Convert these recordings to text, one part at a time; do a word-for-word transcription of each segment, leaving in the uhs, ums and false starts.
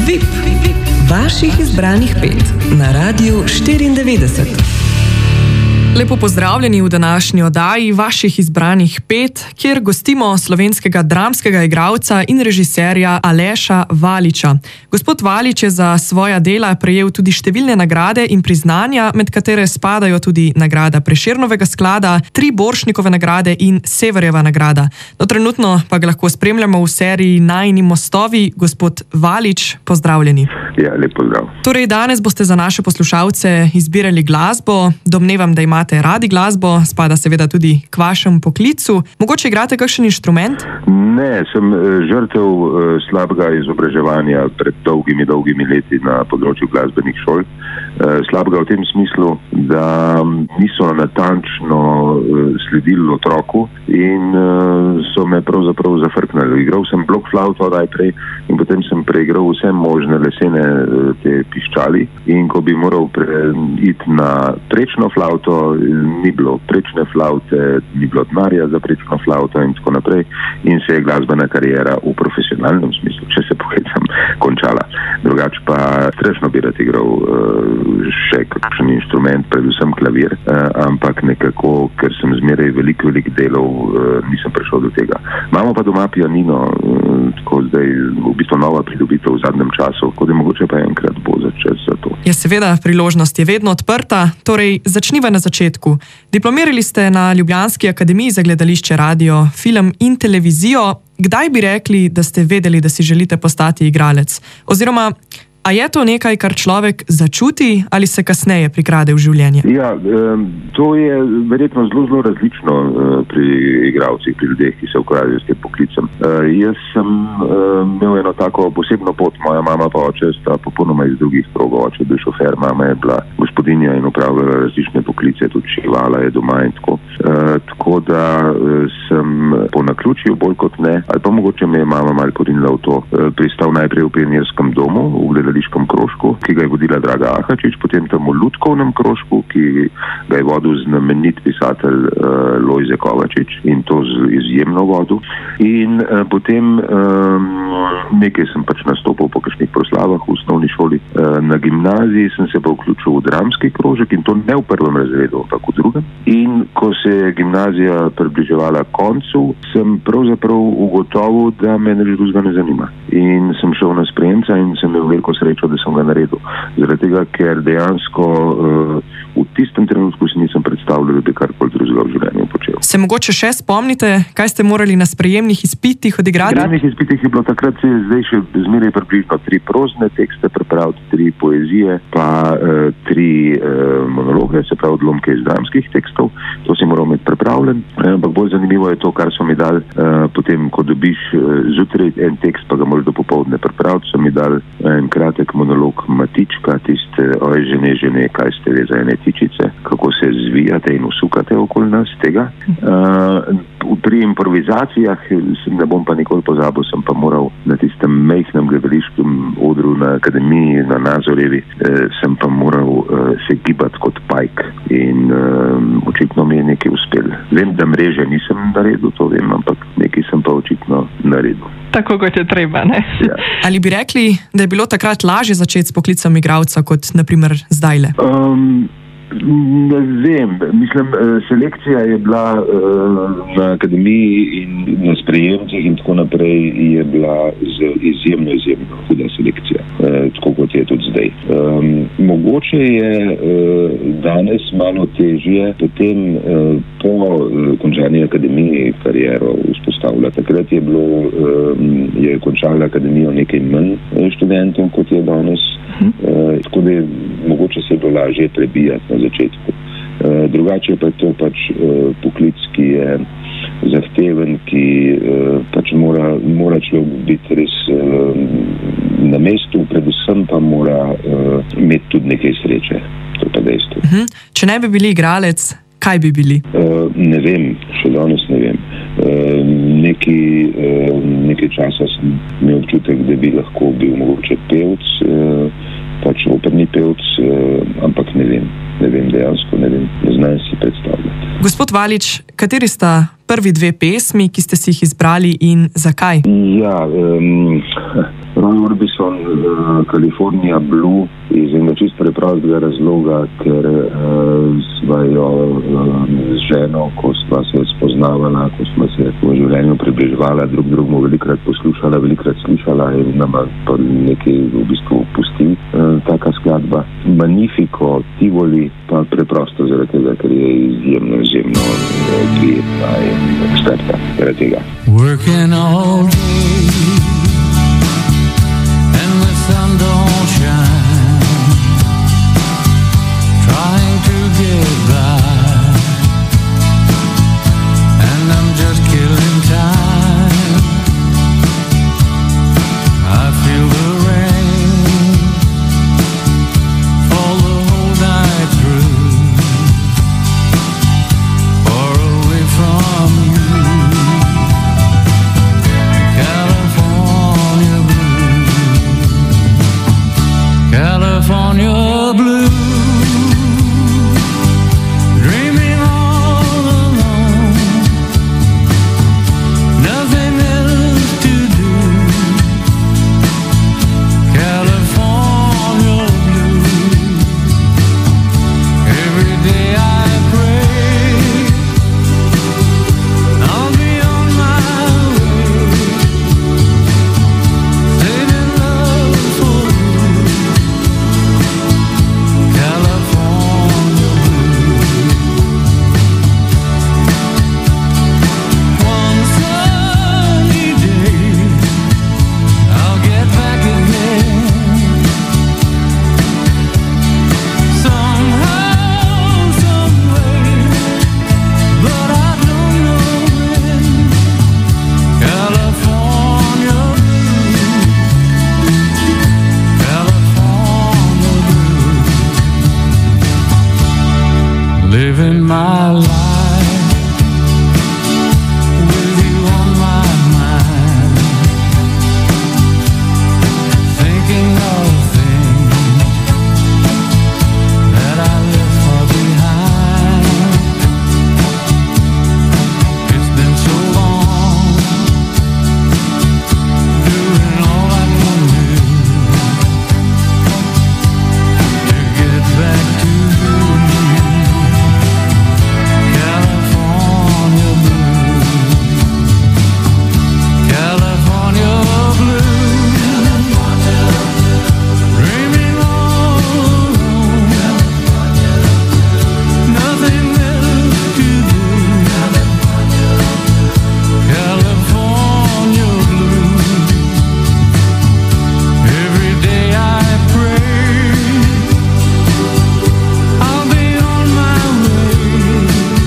V I P. Vaših izbranih pet na Radiu štiriindevetdeset. Lepo pozdravljeni v današnji oddaji Vaših izbranih pet, kjer gostimo slovenskega dramskega igralca in režiserja Aleša Valiča. Gospod Valič je za svoja dela prejel tudi številne nagrade in priznanja, med katere spadajo tudi nagrada Prešernovega sklada, tri Borštnikove nagrade in Severjeva nagrada. No, trenutno pa ga lahko spremljamo v seriji Najini mostovi. Gospod Valič, pozdravljeni. Ja, lep pozdrav. Torej, danes boste za naše poslušalce izbirali glasbo. Domnevam, da imate radi glasbo, spada seveda tudi k vašemu poklicu. Mogoče igrate kakšen inštrument? Ne, sem žrtev slabega izobraževanja pred dolgimi, dolgimi leti na področju glasbenih šol. Slabega v tem smislu, da niso natančno sledili otroku in so me pravzaprav zafrknali. Igral sem blok flauto najprej in potem sem preigral vse možne lesene te piščali in ko bi moral iti na prečno flauto, ni bilo prečne flaute, ni bilo denarja za prečno flauto in tako naprej in se je glasbena kariera v profesionalnem smislu, če se pohecam, končala. Drugače pa strašno bi rad igral še kakšen inštrument, predvsem klavir, ampak nekako, ker sem zmeraj veliko, veliko delov, nisem prišel do tega. Imamo pa doma pianino, tako zdaj v bistvu nova pridobitev v zadnjem času, kot je mogoče pa enkrat bo začet za to. Ja, seveda, priložnost je vedno odprta, torej začniva na začetku. Diplomirali ste na Ljubljanski akademiji za gledališče, radio, film in televizijo. Kdaj bi rekli, da ste vedeli, da si želite postati igralec? Oziroma, a je to nekaj, kar človek začuti ali se kasneje prikrade v življenje? Ja, to je verjetno zelo, zelo različno pri igralcih, pri ljudeh, ki se ukvarjajo s tem poklicem. Jaz sem imel eno tako posebno pot, moja mama pa oče sta popolnoma iz drugih krogov. Oče je bil šofer, mama je bila gospodinja in upravljala različne poklice, tudi šivala je doma in tako. Tako da sem po naključju bolj kot ne, ali pa mogoče me je mama malo porinila v to, pristal najprej v pionirskem domu, v gledališkem krožku, ki ga je vodila Draga Ahačič, potem tam v Lutkovnem krožku, ki ga je vodil znamenit pisatelj uh, Lojze Kovačič in to z izjemno vodil. In uh, potem um, nekaj sem pač nastopil po kakšnih proslavah v osnovni šoli. Uh, na gimnaziji sem se pa vključil v dramski krožek in to ne v prvem razredu, ampak v drugem. In ko se je gimnazija približevala koncu, sem pravzaprav ugotovil, da me nič drugega ne zanima. In sem šel na sprejemca in sem imel veliko srečo, da sem ga naredil. Zaradi tega, ker dejansko uh, v tistem trenutku si nisem predstavljal, da bi karkoli drugega v življenju počel. Se mogoče še spomnite, kaj ste morali na sprejemnih izpitih odigrati? Na sprejemnih izpitih je bilo takrat se zdaj še zmeraj približno tri prozne tekste pripraviti, tri poezije, pa uh, tri uh, monologe, se pravi odlomke iz dramskih tekstov. To si moral imeti pripravljen. Ampak bolj zanimivo je to, kar so mi dali uh, potem, ko dobiš uh, zjutraj en tekst, pa ga moraš do popoldne pripraviti, so mi dali en kratek monolog Matička, tiste oj žene, žene, kaj ste ve za ene tičice, kako se zvijate in usukate okoli nas tega. Uh, pri improvizacijah, ne bom pa nikoli pozabil, sem pa moral na tistem mejhnem gledališkem odru na akademiji, na Nazorjevi, eh, sem pa moral eh, se gibati kot pajk in eh, očitno mi je nekaj uspel. Vem, da mreže nisem naredil, to vem, ampak nekaj sem pa očitno naredil. Tako kot je treba, ne? Ja. Ali bi rekli, da je bilo takrat lažje začeti s poklicem igralca, kot naprimer zdajle? Um, ne vem. Mislim, selekcija je bila uh, na akademiji in na sprejemcih in tako naprej je bila z izjemno, izjemno huda selekcija. Uh, tako kot je tudi zdaj. Um, mogoče je uh, danes malo težje potem uh, po uh, končani akademiji kariero vzpostavlja. Takrat je bilo, um, je končala akademijo nekaj manj študentov, kot je danes. Uh, tako da je mogoče se je bilo lažje prebijati na začetku. Uh, drugače pa je to pač uh, poklic, ki je zahteven, ki uh, pač mora, mora človek biti res uh, na mestu, predvsem pa mora uh, imeti tudi nekaj sreče. To je pa dejstvo. Uh-huh. Če ne bi bili igralec, kaj bi bili? Uh, ne vem, še danes ne vem. Uh, neki, uh, nekaj časa sem imel občutek, da bi lahko bil mogoče pevc, uh, pač operni pevc, uh, ampak ne vem. Ne vem, dejansko ne vem, ne znam si predstavljati. Gospod Valič, kateri sta prvi dve pesmi, ki ste si jih izbrali in zakaj? Ja, um, Roy Orbison, uh, California Blue, iz enega čist preprostega razloga, ker uh, sva jo uh, z ženo, ko sva se spoznavala, ko sva se v življenju približevala, drug drugmu velikrat poslušala, velikrat slišala in nama pa nekaj v bistvu pusti uh, taka skladba. Magnifico, Tivoli, pa preprosto zaradi tega, ker je izjemno, izjemno prijetna in eksperta zaradi tega. Working all day and the sun don't shine, trying to get by, and I'm just killing time. I feel the rain fall the whole night through, far away from you. California blue, dreaming all alone, nothing else to do. California blue, every day I pray I'll be on my way, saving love for you. California blue. One sunny day I'll get back again, somehow, someway, but I don't know when. California blue, California blue. Living my life with you on my mind, thinking of things that I left far behind. It's been so long, doing all I can do to get back to you. California blue, California blue, dreaming all alone, nothing else to do. California blue, every day I pray I'll be on my way,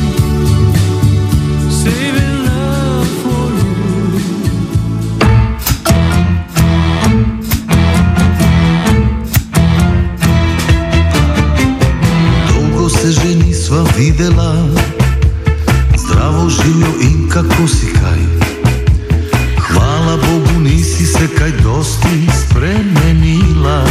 saving love for you. Dolgo se že nisva videla, zdravo živjo in kako si kaj. Hvala Bogu, nisi se kaj dosti spremenila.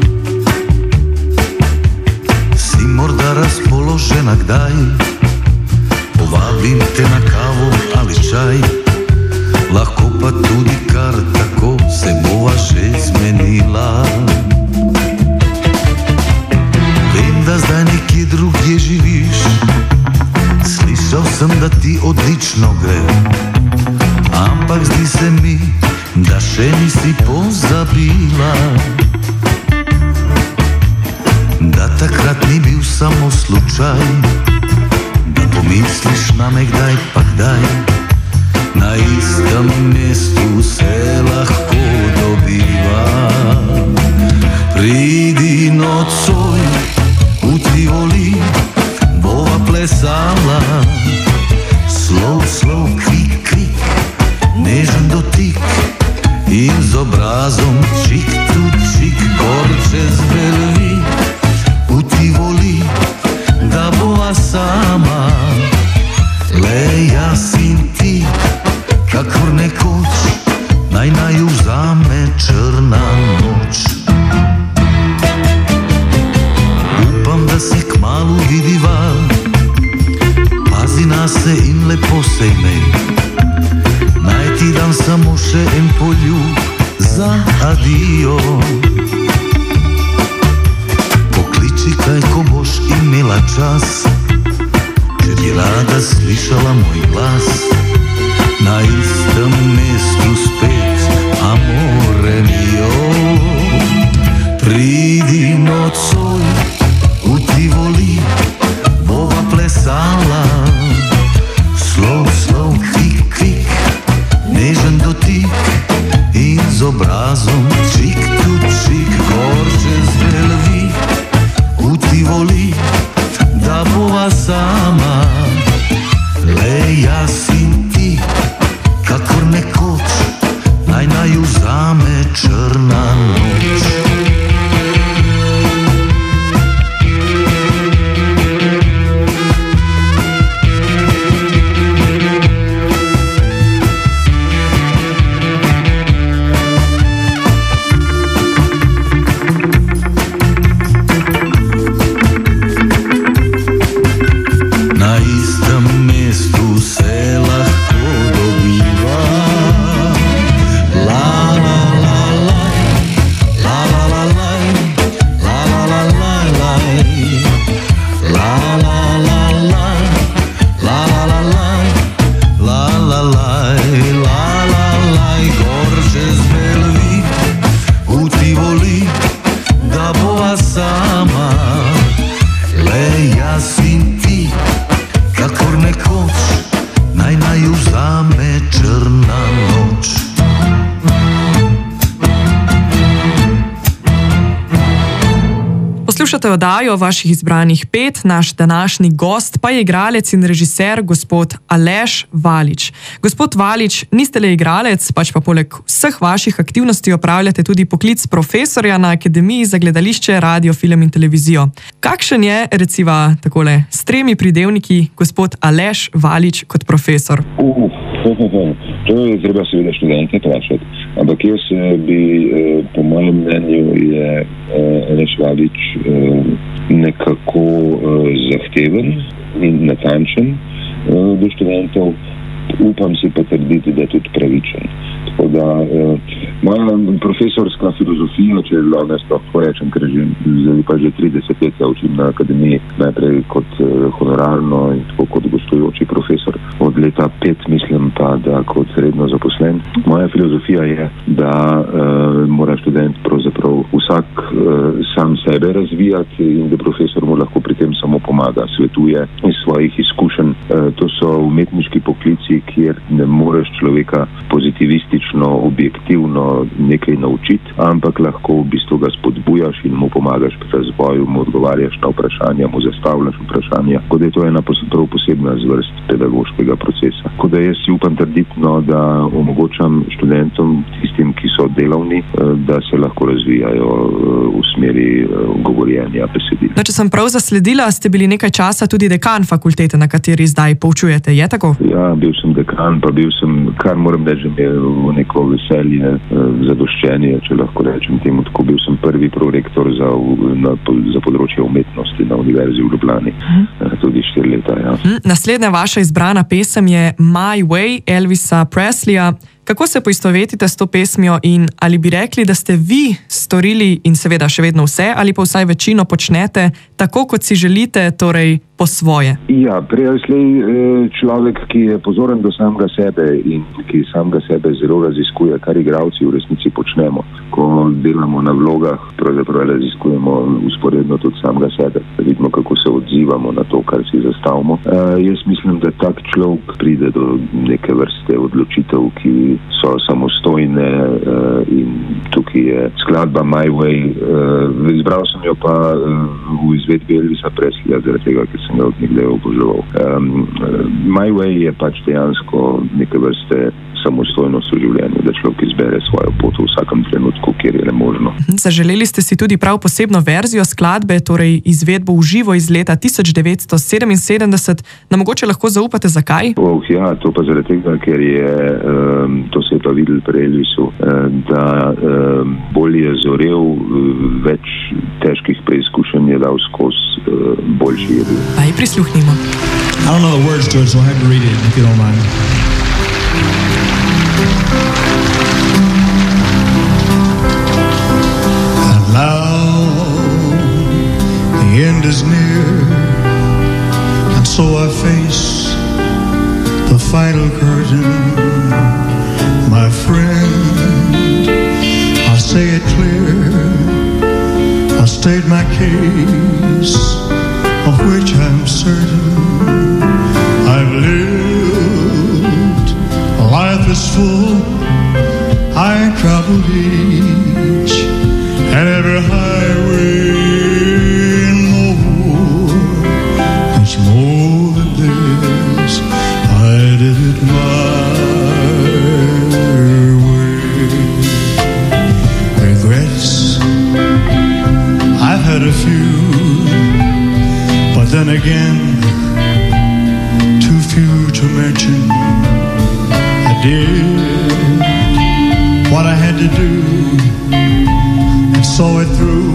Si morda razpoložena kdaj, povabim te na kavo ali čaj, lahko pa tudi kar tako se bova že zmenila. Vem, da zdaj nekje drugje živiš, slišal sem, da ti odlično gre, ampak zdi se mi, da še nisi pozabila, da takrat ni bil samo slučaj, da pomisliš name kdaj pa kdaj, na istem mestu se lahko dobiva. Pridi nocoj v Tivoli, bova plesala, slov, slov, kvik, kvik, nežen dotik in z obrazom čik tu čik, gor čez Belvi v Tivoli, da bo čas, če bi rada slišala moj glas, na istem mestu spet, amore mio. Pridi nocoj v Tivoli, bova plesala, slov, slov, kvik, kvik, nežen dotik in z obrazom čik tu čik, gor čez Belvi v Tivoli, da bova sama, le jaz in ti, kakor nekoč, naj naju vzame črna noč. Poslušate oddajo vaših izbranih pet, naš današnji gost pa je igralec in režiser gospod Aleš Valič. Gospod Valič, niste le igralec, pač pa poleg vseh vaših aktivnosti opravljate tudi poklic profesorja na Akademiji za gledališče, radio, film in televizijo. Kakšen je, reciva takole, s tremi pridevniki, gospod Aleš Valič kot profesor? Uh, to je treba seveda študente vprašati, ampak jaz bi, po mojem mnenju, je Aleš Valič nekako zahteven in natančen do študentov, upam si pa trditi, da je tudi pravičen. Tako da moja profesorska filozofija, če lahko sploh rečem, ker že, pa že trideset let učim na akademiji, najprej kot honorarno in tako kot gostujoči profesor, od leta pet mislim pa, da kot redno zaposlen. Moja filozofija je, da uh, mora študent pravzaprav vsak uh, sam sebe razvijati in da profesor mu lahko pri tem samo pomaga, svetuje iz svojih izkušenj. Uh, to so umetniški poklici, kjer ne moreš človeka pozitivistično, objektivno nekaj naučiti, ampak lahko v bistvu ga spodbujaš in mu pomagaš pri razvoju, mu odgovarjaš na vprašanja, mu zastavljaš vprašanja. Tako da je to ena prav posebna zvrst pedagoškega procesa. Tako da jaz si upam trditno, da omogočam študentom, tistim, ki so delavni, da se lahko razvijajo v smeri govorjenja besedil. No, če sem prav zasledila, ste bili nekaj časa tudi dekan fakultete, na kateri zdaj poučujete, je tako? Ja, bil sem dekan, pa bil sem, kar moram reči, imel neko veselje, zadoščenje, če lahko rečem temu, tako bil sem prvi prorektor za, na, za področje umetnosti na Univerzi v Ljubljani, hmm. tudi štiri leta, ja. Hmm. Naslednja vaša izbrana pesem je My Way Elvisa Presleya. Kako se poistovetite s to pesmijo in ali bi rekli, da ste vi storili in seveda še vedno vse, ali pa vsaj večino počnete tako, kot si želite, torej po svoje? Ja, prej ali slej človek, ki je pozoren do samega sebe in ki samega sebe zelo raziskuje, kar igralci v resnici počnemo. Ko delamo na vlogah, pravzaprav raziskujemo usporedno tudi samega sebe, da vidimo, kako se odzivamo na to, kar si zastavimo. Uh, jaz mislim, da tak človek pride do neke vrste odločitev, ki so samostojne uh, in tukaj je skladba My Way. Uh, izbral sem jo pa uh, v izvedbi Elvisa Presleya, zaradi tega, ker sem ga od nekdaj oboževal. Um, My Way je pač dejansko neke vrste samostojnost v življenju, da človek izbere svojo pot v vsakem trenutku, kjer je le možno. Zaželeli ste si tudi prav posebno verzijo skladbe, torej izvedbo v živo iz leta tisoč devetsto sedeminsedemdeset. Nam mogoče lahko zaupate, zakaj? Oh, ja, to pa zaradi tega, ker je, um, to se je pa videl pri Elvisu, da um, bolj je zorel, več težkih preizkušenj je dal skozi, uh, boljši je bil. Aj, prisluhnimo. I don't know the words to it, so I have to read it, if you don't mind. And now the end is near, so I face the final curtain, my friend. I'll say it clear, I'll state my case, of which I'm certain. I've lived, life is full, I traveled each and every highway. More than this, I did it my way. Regrets, I've had a few, but then again, too few to mention. I did what I had to do and saw it through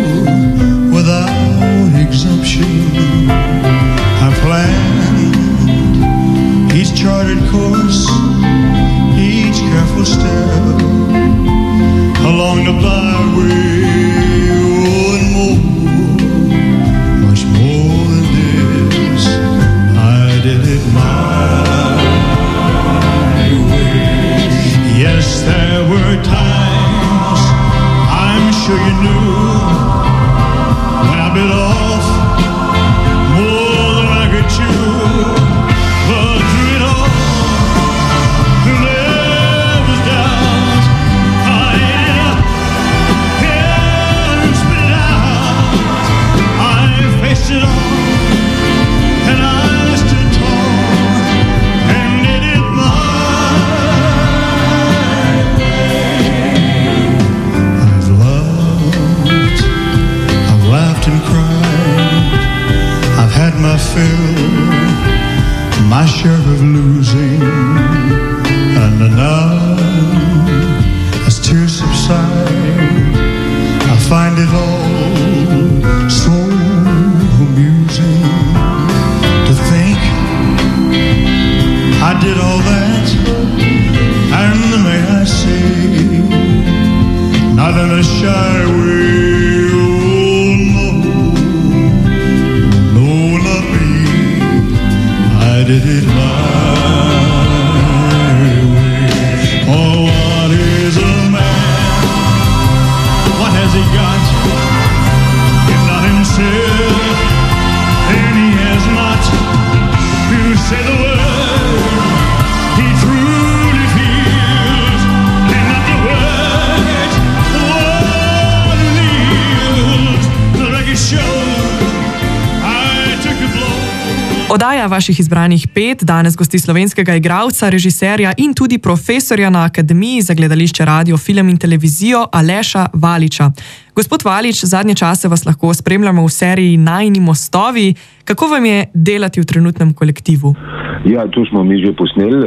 without exemption. I planned each charted course, each careful step along the byway, oh, and more, much more than this, I did it my way. Yes, there were times, I'm sure you knew, when I bit off more than I could chew. But through it all, there was doubt. I ate it up, yeah, and spit it out. I faced it all, and I stood tall, and did it my way. I've loved, I've laughed and cried, I've had my fill, my share of losing, and now, as tears subside, I find it all so amusing to think I did all that, and may I say, not in a shy way. I did it my way. Oh, what is a man? What has he got? If not himself, then he has not to say the word he truly feels, and not the words what he lives. The record shows I took a blow. Oddaja vaših izbranih pet danes gosti slovenskega igralca, režiserja in tudi profesorja na Akademiji za gledališče, radio, film in televizijo Aleša Valiča. Gospod Valič, zadnje čase vas lahko spremljamo v seriji Najini mostovi. Kako vam je delati v trenutnem kolektivu? Ja, to smo mi že posneli.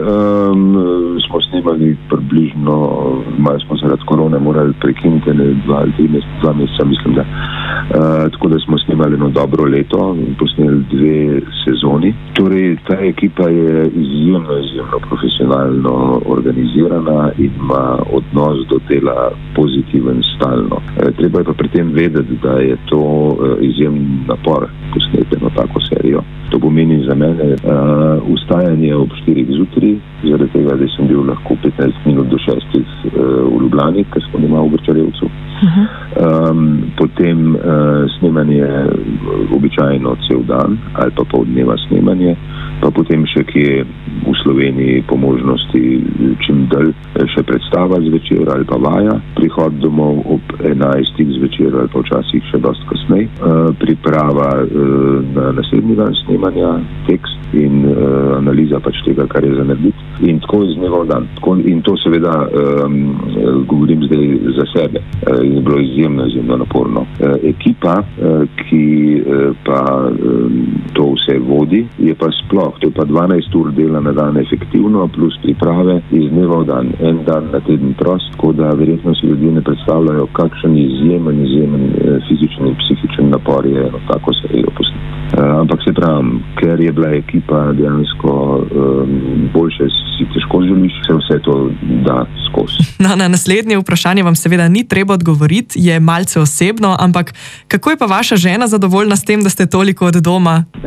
Um, smo snimali približno, malo smo zaradi korone morali prekiniti, ne, dva ali tri meseca, dva meseca, mislim, da. Uh, tako da smo snimali eno dobro leto in posneli dve sezoni. Torej, ta ekipa je izjemno, izjemno profesionalno organizirana in ima odnos do dela pozitiven stalno. Uh, treba je pa pri tem vedeti, da je to uh, izjemen napor posneti eno tako serijo. To pomeni za mene uh, ustajanje ob štirih zjutraj, zaradi tega, da sem bil lahko petnajst minut do šestih uh, v Ljubljani, ker smo doma v Grčarevcu. Uh-huh. Um, potem uh, snemanje običajno cel dan ali pa pol dneva snemanje, pa potem še kje v Sloveniji po možnosti čim dalj še predstava zvečer ali pa vaja, prihod domov ob enajstih zvečer ali pa včasih še dosti kasnej, uh, priprava uh, na naslednji dan snemanja, tekst in uh, analiza pač tega, kar je za narediti, in tako iz dneva v dan. Tako, in to seveda um, govorim zdaj za sebe, uh, in je bilo izjemno, izjemno naporno. Uh, ekipa, uh, ki uh, pa um, to vse vodi, je pa sploh, to je pa dvanajst ur dela na dan efektivno, plus priprave iz dneva v dan, en dan na teden prost, tako da verjetno si ljudje ne predstavljajo, kakšen izjemen, izjemen uh, fizični in psihičen napor je eno tako serijo posneti. Uh, ampak se pravim, ker je bila ekipa dejansko um, boljše, si težko želiš, se vse to da skozi. No, na naslednje vprašanje vam seveda ni treba odgovoriti, je malce osebno, ampak kako je pa vaša žena zadovoljna s tem, da ste toliko od doma?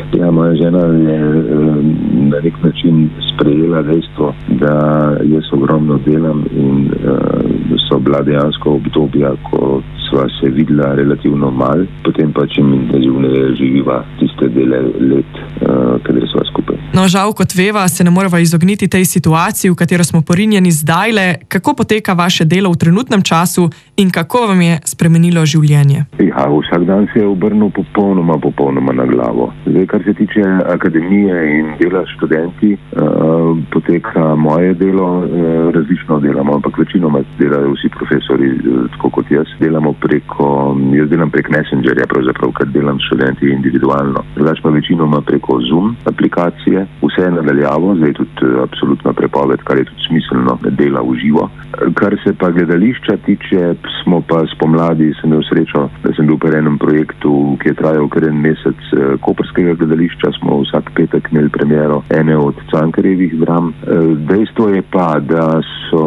Ja, moja žena je na nek način sprejela dejstvo, da jaz ogromno delam in so bila dejansko obdobja, ko sva se videla relativno malo, potem pa čim intenzivneje živiva tiste dele let, kadar sva skupaj. No, žal, kot veva, se ne moreva izogniti tej situaciji, v katero smo porinjeni zdajle. Kako poteka vaše delo v trenutnem času in kako vam je spremenilo življenje? Ja, vsak dan se je obrnil popolnoma, popolnoma na glavo. Zdaj, kar se tiče akademije in dela s študenti, uh, poteka moje delo, uh, različno delamo, ampak večinoma delajo vsi profesori, uh, tako kot jaz. Delamo preko, jaz delam prek Messengerja, pravzaprav, ker delam s študenti individualno. Drugač pa večinoma preko Zoom aplikacije, vse je nadaljavo, zdaj tudi uh, absolutna prepoved, kar je tudi smiselno, dela v živo. Kar se pa gledališča tiče, smo pa spomladi, sem imel srečo, da sem bil pri enem projektu, ki je trajal kar en mesec koprskega gledališča, smo vsak petek imeli premiero ene od Cankarjevih dram. Dejstvo je pa, da so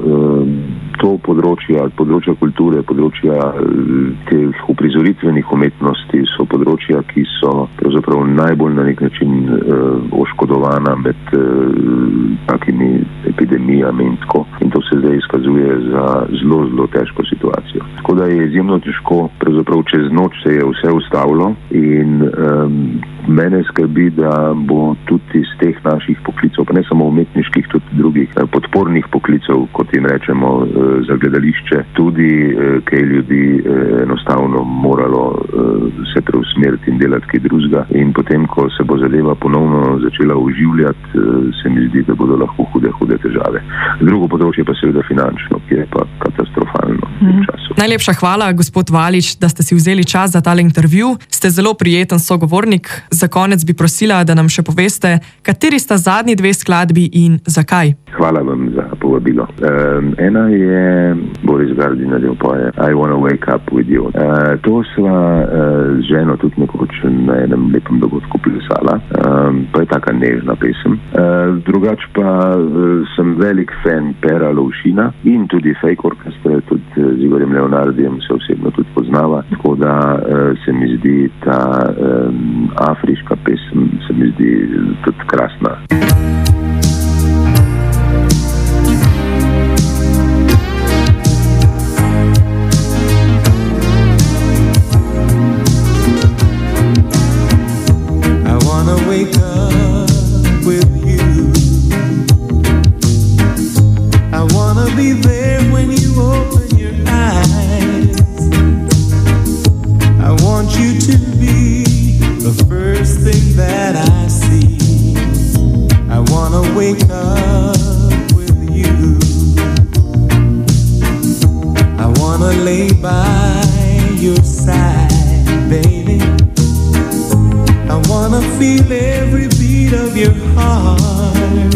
to področja, področja kulture, področja teh uprizoritvenih umetnosti so področja, ki so pravzaprav najbolj na nek način uh, oškodovana med uh, takimi epidemijami in tako. In to se zdaj izkazuje za zelo, zelo težko situacijo. Tako da je izjemno težko, pravzaprav čez noč se je vse ustavilo in um, mene skrbi, da bo tudi iz teh naših poklicov, pa ne samo umetniških, tudi drugih podpornih poklicov, kot jim rečemo, za gledališče, tudi kaj ljudi enostavno moralo se preusmeriti in delati kaj drugega. In potem, ko se bo zadeva ponovno začela oživljati, se mi zdi, da bodo lahko hude, hude težave. Drugo področje pa seveda finančno, ki je pa katastrofalno v tem času. Najlepša hvala, gospod Valič, da ste si vzeli čas za tale intervju. Ste zelo prijeten sogovornik. Za konec bi prosila, da nam še poveste, kateri sta zadnji dve skladbi in zakaj. Hvala vam za povabilo. Um, ena je Boris Gardiner poje I Wanna Wake Up With You. Uh, to sva uh, z ženo tudi nekoč na enem lepem dogodku plesala. Um, pa je taka nežna pesem. Uh, drugač pa uh, sem velik fan Pera Lovšina in tudi Fake Orchestra, tudi z Igorjem Leonardijem se osebno tudi poznava. Tako da uh, se mi zdi ta um, afriška pesem se mi zdi tudi krasna. Feel every beat of your heart,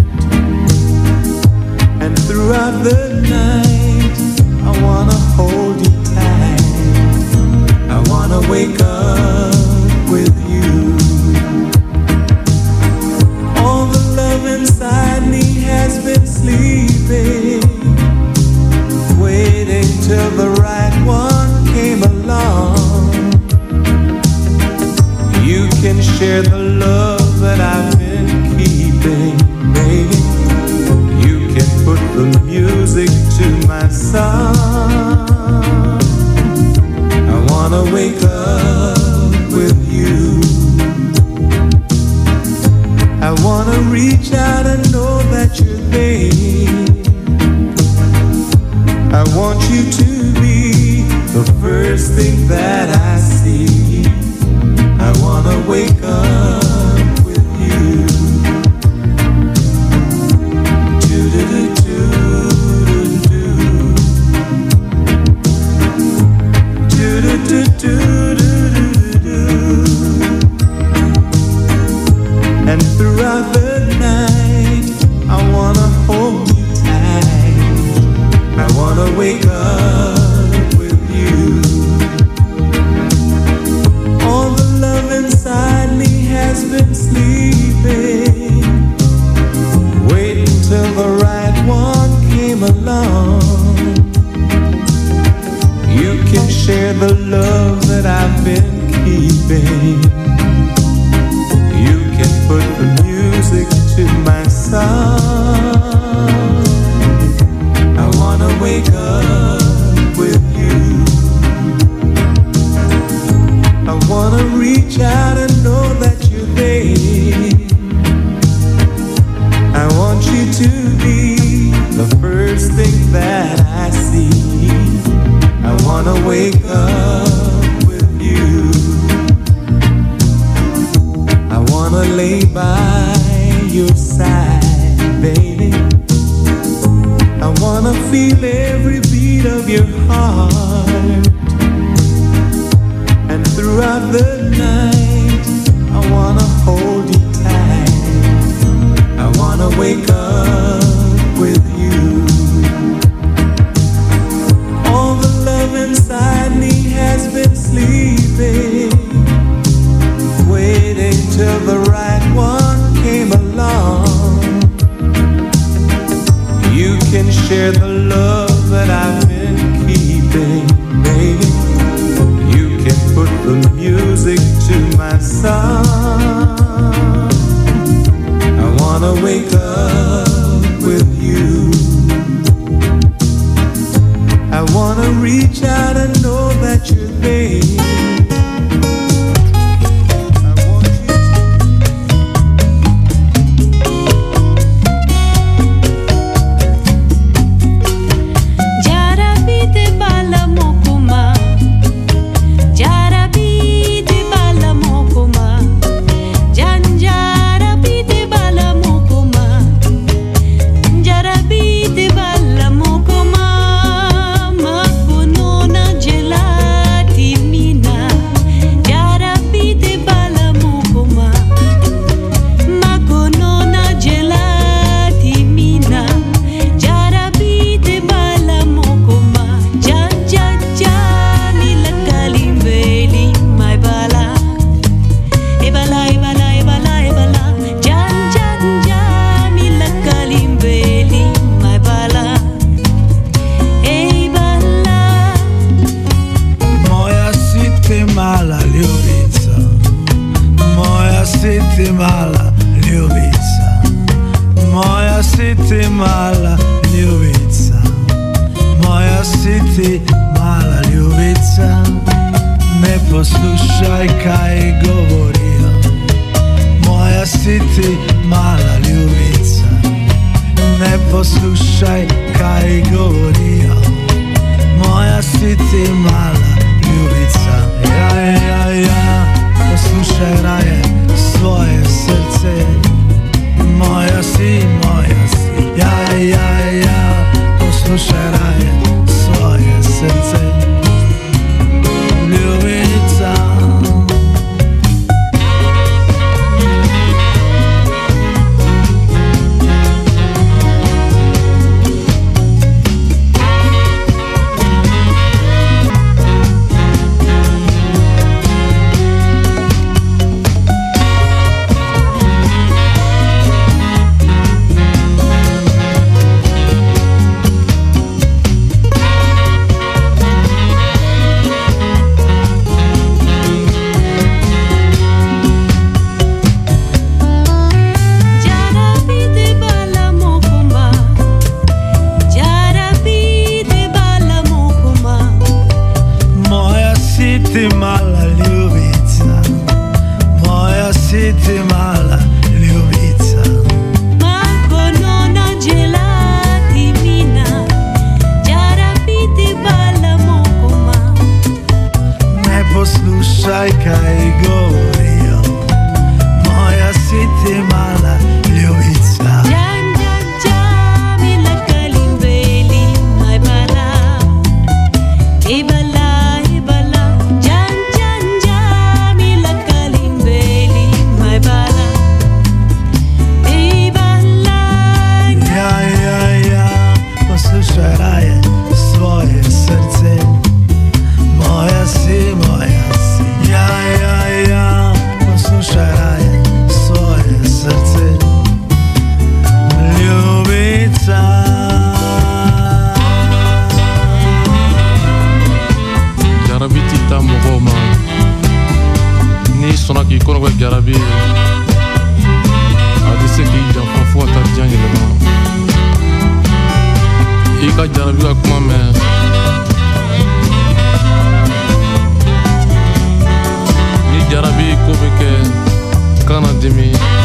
and throughout the night I wanna hold you tight. I wanna wake up with you. All the love inside me has been sleeping, waiting till the right one came along. You can share the love that I've been keeping, baby. You can put the music to my song. I wanna wake up with you. I wanna reach out and know that you're there. I want you to be the first thing that I see. I wanna wake up with you. And throughout the night I wanna hold you tight. I wanna wake up with you. All the love inside me has been sleeping, waiting till the right one came along. You can share the love that I've been keeping. put the music to my song. I wanna wake up with you. I wanna reach out and know that you're there. I want you to be the first thing that I see. I wanna wake up with you. I wanna lay by your side, baby. I wanna feel every beat of your heart. And throughout the night, I wanna hold you tight. I wanna wake up with you. All the love inside me has been sleeping, waiting till the right one came along. You can share the love that I've been keeping, baby. You can put the music to my song. I wanna wake up with you. I wanna reach out and know that you're there. Ni sonaki kono kwa Garabi se k'i janfa fo ka taa diɲɛ yɛlɛma i ka jarabi ka kuma mɛn ni jarabi ko bɛ kɛ kana dimi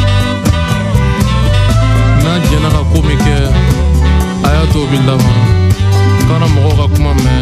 n'a jɛnna ka ko min kɛ a y'a to o bɛ laban kana mɔgɔw ka kuma mɛn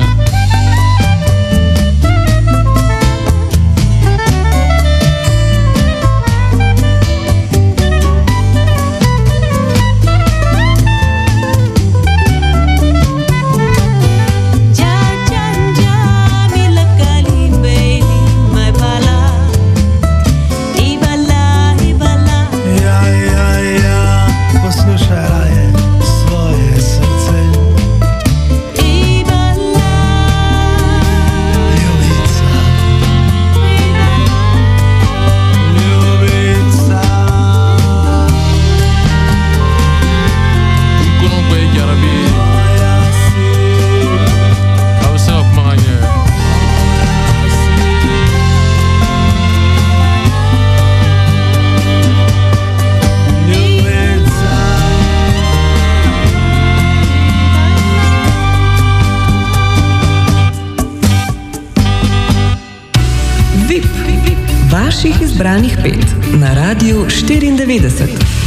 Vaših izbranih pet na Radiu štiriindevetdeset.